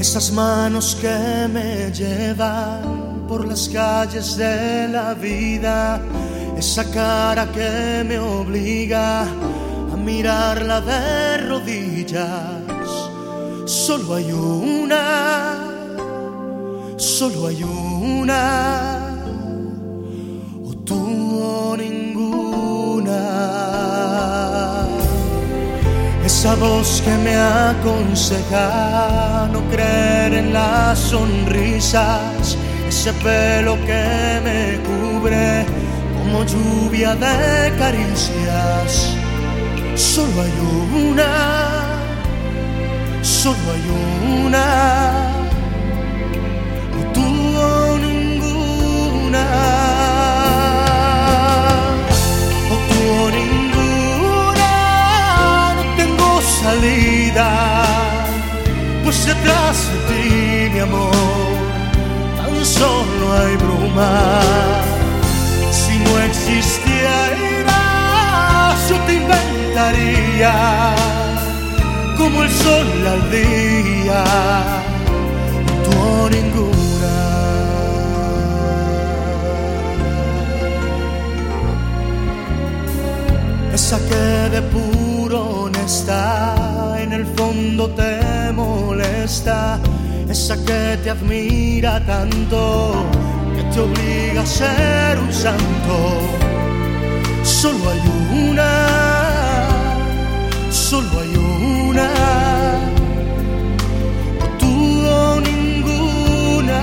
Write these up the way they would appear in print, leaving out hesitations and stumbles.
Esas manos que me llevan por las calles de la vida, esa cara que me obliga a mirarla de rodillas. Solo hay una, solo hay una, o tú o ninguna. Esa voz que me aconseja no creer en las sonrisas, ese pelo que me cubre como lluvia de caricias. Solo hay una, solo hay una, o tú o ninguna, o tú o ninguna. No tengo salida, pues detrás de ti, mi amor, tan solo hay bruma. Si no existieras, yo te inventaría como el sol al día, tú o ninguna. Esa que de puro honesta en el fondo te molesta, esa que te admira tanto que te obliga a ser un santo. Solo hay una, solo hay una, o tú o ninguna.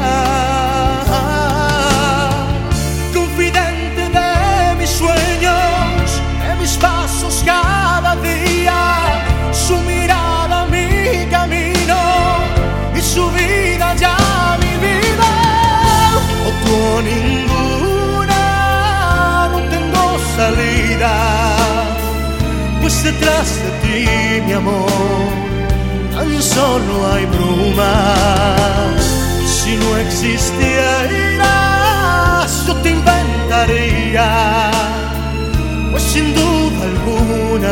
Confidente de mis sueños, de mis pasos cada día, su mirada mi camino y su vida ya mi vida. O tú o ninguna, no tengo salida, pues detrás de ti, mi amor, tan solo hay bruma. Si no existieras, yo te inventaría, pues sin duda alguna,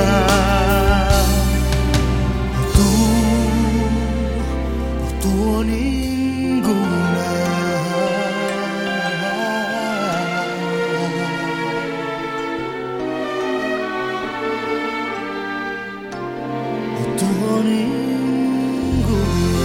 o tú o ninguna. Tú o ninguna.